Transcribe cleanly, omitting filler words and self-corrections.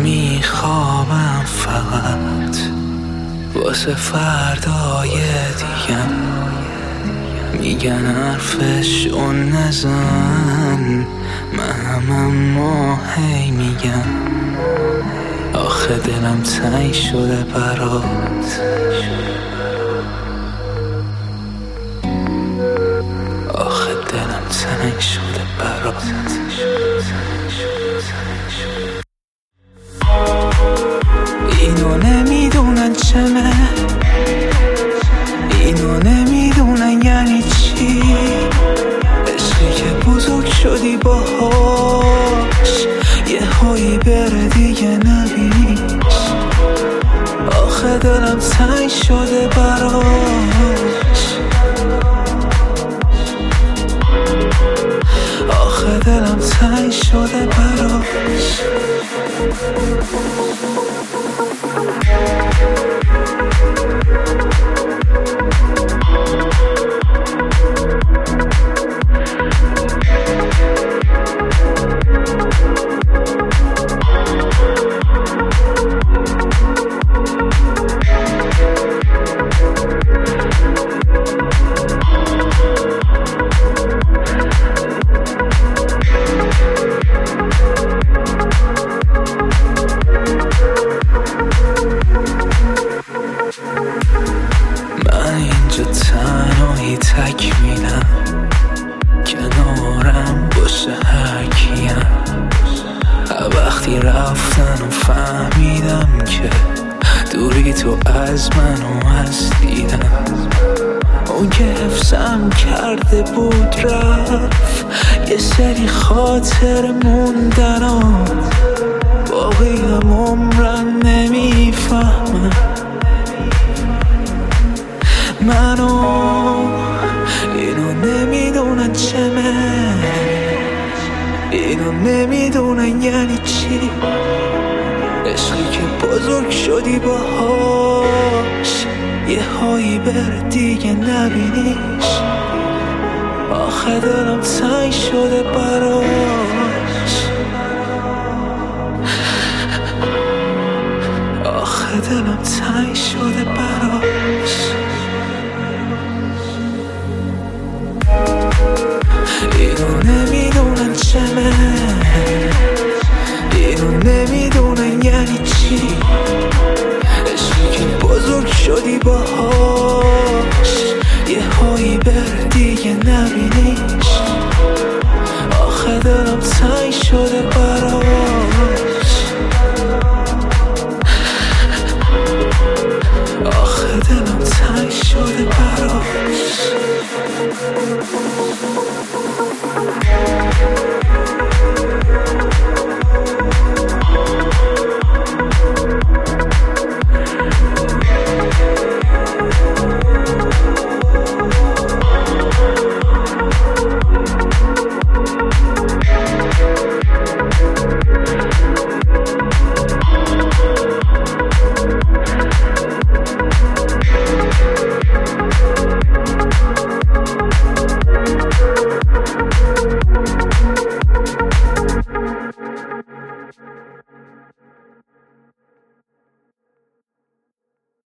میخوابم فقط واسه فردای دیگم. میگن حرفشو نزن، من اما هی میگم آخه دلم تنگ شده برات. آخه دلم تنگ شده برات. اینو نمیدونن چمه، اینو نمیدونن یعنی چی، عشقی که بزرگ شدی باهاش یه هایی بره دیگه نبینیش. آخه دلم تنگ شده براش. آخه دلم تنگ شده براش. من اینجا تنهایی تکمیلم، کنارم باشه هر کیم. وقتی رفتن و فهمیدم که دوری تو از من و از دیدم. اون که حفظم کرده بود رفت، یه سری خاطر موندن و باقی هم عمرم نمیفهمم. منو اینو نمیدونن چمه، اینو نمیدونن یعنی چی، عشقی که بزرگ شدی باهاش یه هایی بره دیگه نبینیش. آخه دلم تنگ شده براش. آخه دلم تنگ شده براش. اینو نمیدونن چمه، اینو نمیدونن یعنی چی، عشقی که بزرگ شدی باهاش یه هایی بره دیگه نبینیش. آخه دلم تنگ شده براش. آخه دلم تنگ شده براش.